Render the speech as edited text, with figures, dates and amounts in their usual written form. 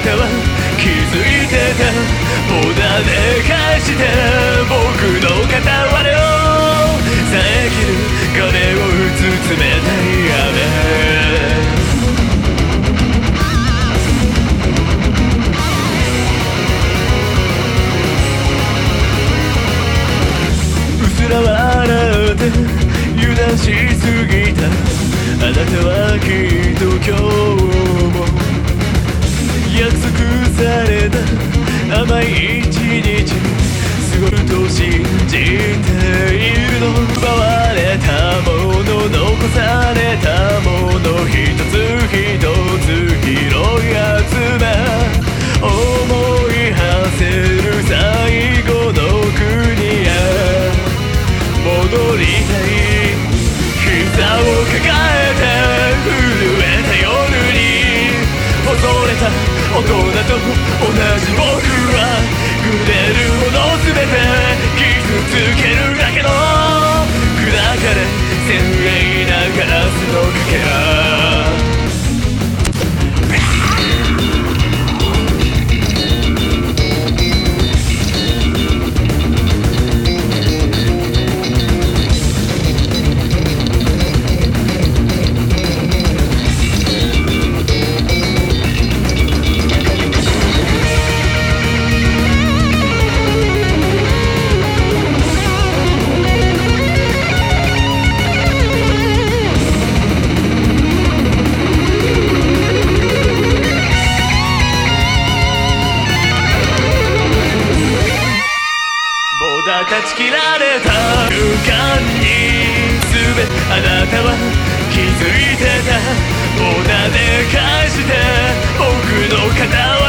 たは気づいてた。ボーダーで返して僕の片割れを遮る鐘を打つ冷たい雨。うすら笑って油断しすぎた。あなたはきっと今日も約束された甘い一日過ごすと信じているの。奪われたもの残されたもの一つ一つ拾い集め思い馳せる最後の国へ戻りたい。膝を抱えて震えた夜に恐れた大人と同じ僕は触れるもの全て傷つけるだけの砕かれ鮮明なガラスのかけら。断ち切られた空間に全てあなたは気づいてた。ボーダーで返して僕の肩を